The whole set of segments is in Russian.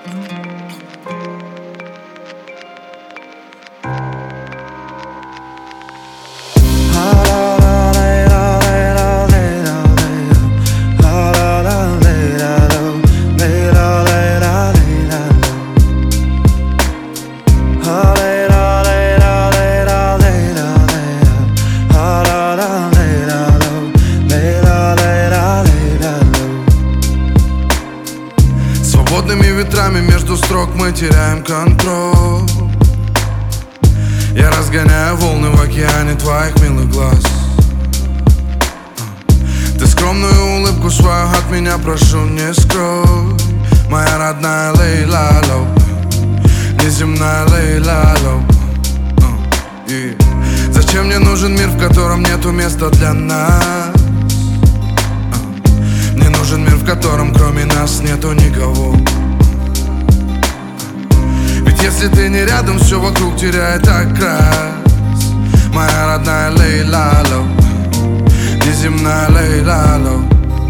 Свободными ветрами между строк мы теряем контроль. Я разгоняю волны в океане твоих милых глаз. Ты скромную улыбку свою от меня прошу не скрой. Моя родная Лейла Лоу, неземная Лейла Лоу. Зачем мне нужен мир, в котором нету места для нас? Мне нужен мир, в котором кроме нас нету никого. Ведь если ты не рядом, все вокруг теряет окрас. Моя родная Лейла Лоу, неземная Лейла Лоу.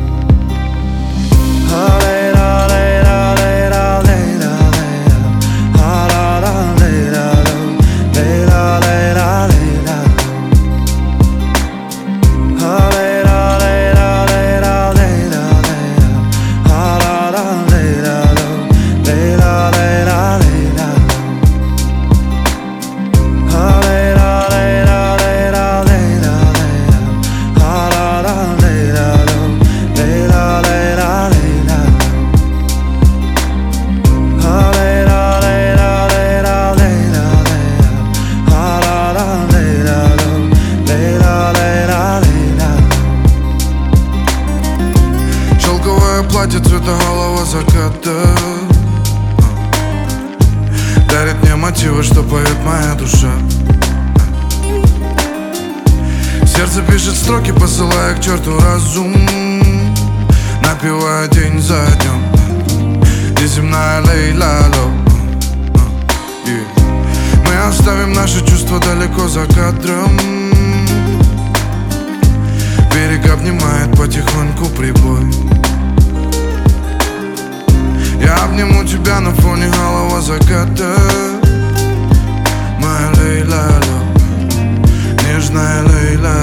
Платье цвета голого заката дарит мне мотивы, что поет моя душа. Сердце пишет строки, посылая к черту разум, напевая день за днем. Неземная Лейла Лоу. Мы оставим наши чувства далеко за кадром. Берег обнимает потихоньку прибой. Я обниму тебя на фоне голого заката. Моя Лейла Лоу, нежная Лейла